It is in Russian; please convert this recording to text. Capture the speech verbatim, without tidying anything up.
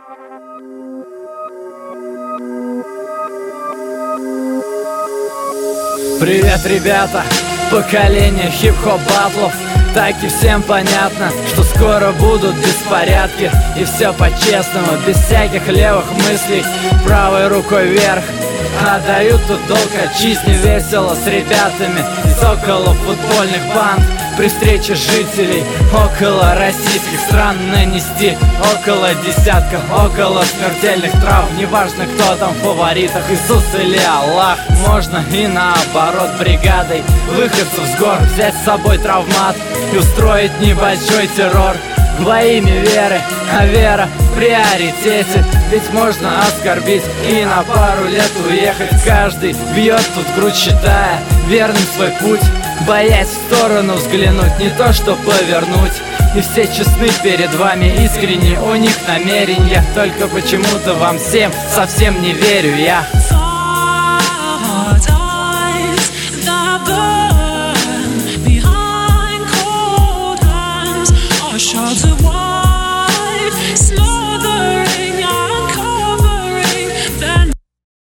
Привет, ребята! Поколение хип-хоп батлов. Так и всем понятно, что скоро будут беспорядки. И все по-честному, без всяких левых мыслей. Правой рукой вверх. Отдают тут долг отчизне, весело с ребятами из около футбольных банд. При встрече жителей около российских стран нанести около десятка, около смертельных травм. Неважно, кто там в фаворитах, Иисус или Аллах. Можно и наоборот, бригадой выходцев с гор взять с собой травмат и устроить небольшой террор во имя веры, а вера в приоритете. Ведь можно оскорбить и на пару лет уехать. Каждый бьет тут грудь, считая верным свой путь, боясь в сторону взглянуть, не то что повернуть. И все честны перед вами, искренне у них намерения. Только почему-то вам всем совсем не верю я.